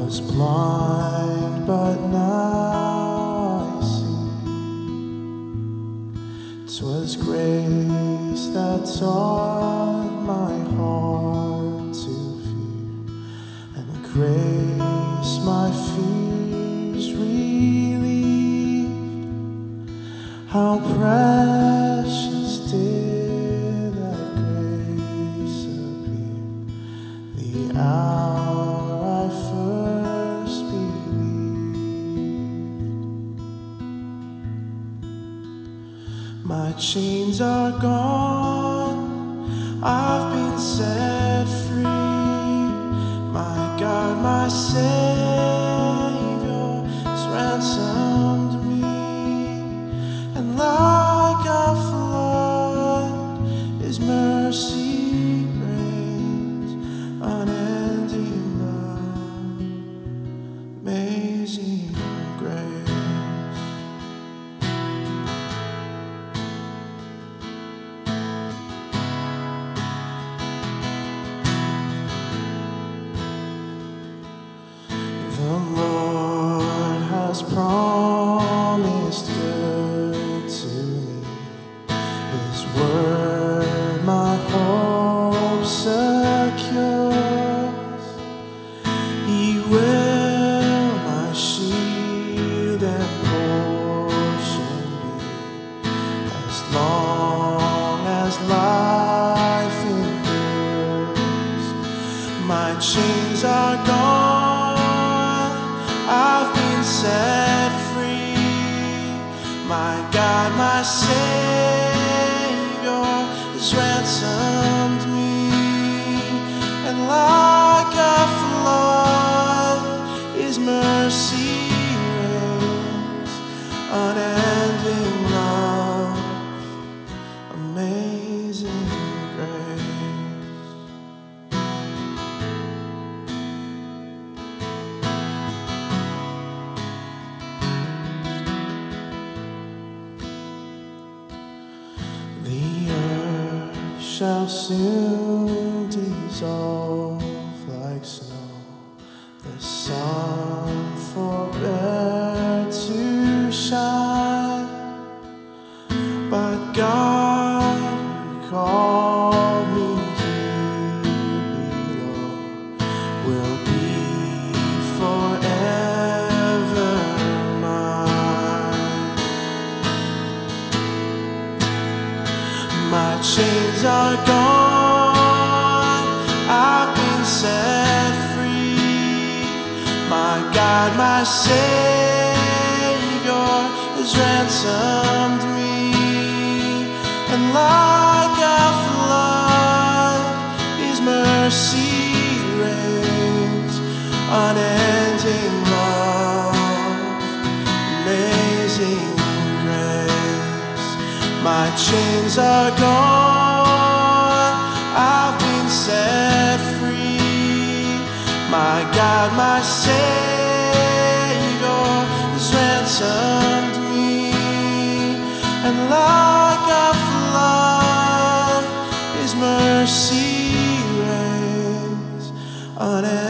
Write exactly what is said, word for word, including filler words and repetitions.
was blind, but now I see. 'Twas grace that taught my heart to fear, and grace my fears relieved. How precious did that grace appear the hour I first believed. My chains are gone, I've been set free. My God, my Savior has ransomed me, and like a flood His mercy reigns, unending love, amazing grace. The Lord has promised good to me, His word my hope secures. He will my shield and portion be, as long as life endures. My chains are gone, I've been set free. My God, my Savior has ransomed me, and like a flood His mercy reigns, unending love, amazing grace. The earth shall soon dissolve like snow, the sun forbear to shine, but God who called me here below will be forever mine. My chains are gone, I've been set free. My God, my Savior has ransomed me, and like a flood His mercy reigns, unending love, amazing grace. My chains are gone, I've been set free. My God, my Savior has ransomed me, and like a flood His mercy reigns, unending